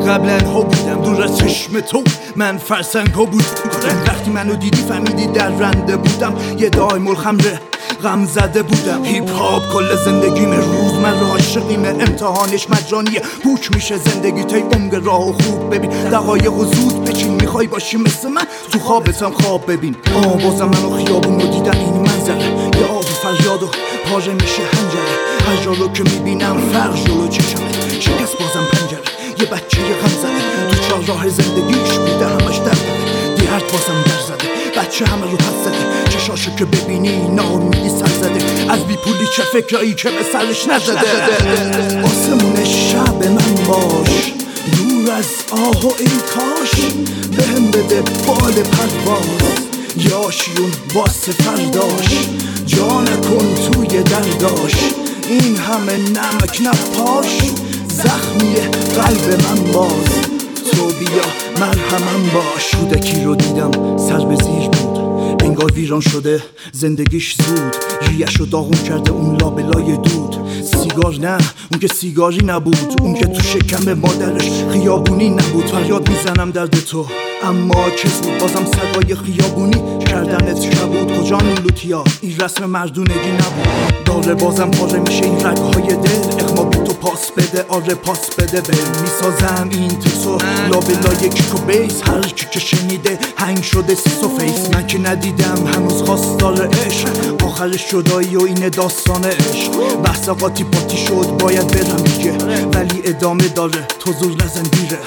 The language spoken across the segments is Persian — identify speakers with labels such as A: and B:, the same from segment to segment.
A: قبلا ها بودم دور از چشم تو، من فرسنگ ها بودم. وقتی منو دیدی فهمیدی در رنده بودم، یه دایم الخمره غم زده بودم. هیپ هاپ کل زندگیم، روزمره عاشقیم، امتحانش مجانیه، پوچ میشه زندگی تی عمق راه و خوب ببین دقایق و زود بچین. میخوای باشی مثل من تو خوابتم خواب ببین. بازم منو خیابون رو دیدم این منظره، یه آب فریاد و پاژه میشه هنجره. هر جا رو که میبینم فرق جلو چشمه، شکست بازم پنجره. یه بچه غم زده تو چهارراه زندگیش بوده همش درد دیرد بازم در زده. بچه همه رو حد زده، چشاشو که ببینی ناامیدی سر زده. از بی پولی چه فکرایی که به سرش نزده. آسمون شب من باش، دور از آه و ای کاش، بهم بده بال پرواز، یاشیون واسه فرداش، جا نکن توی درداش، این همه نمک نپاش، زخمیه قلب من باز، تو بیا مرهمم باش. کودکی رو دیدم سر به زیر بود، انگار ویران شده زندگیش زود. ریشو داغون کرده اون لابلای دود. سیگار نه اون که سیگاری نبود، اون که تو شکم مادرش خیابونی نبود. فریاد میزنم درد تو اما کس بود، بازم صدای خیابونی کردنت کبود. کجا لوتیا این رسم مردونگی نبود. داره بازم پاره میشه این رگهای دل، اخما بی تو پاس بده، آره پاس بده بل. میسازم این تیکسو لابلای کیک و بیس، هر کی که شنیده هنگ شده سیس و فیس. من که ندیدم هنوز خواستار عشق، آخرش جدایی و این داستان عشق. بحث قاطی پاتی شد باید برم دیگه، ولی ادامه داره تو زور نزن دیره.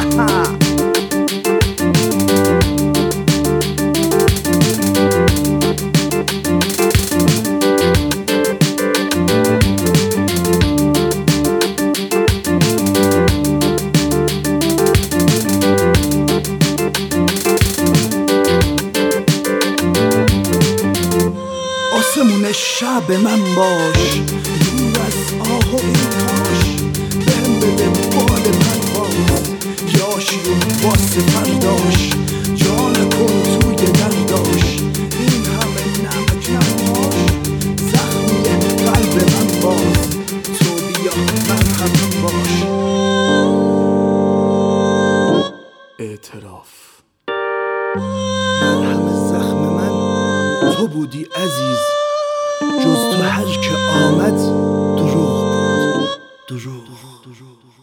A: آسمون شب من باش، دور از آه و ای کاش، بهم بده بال پرواز، یاشیون واسه فرداش، جا نکن توی درداش، این همه نمک نپاش، زخمیه قلب من باز، تو بیا مرهمم باش. اعتراف مرهم زخم من تو بودی عزیز، جز تو هر که آمد دروغ بود. دروغ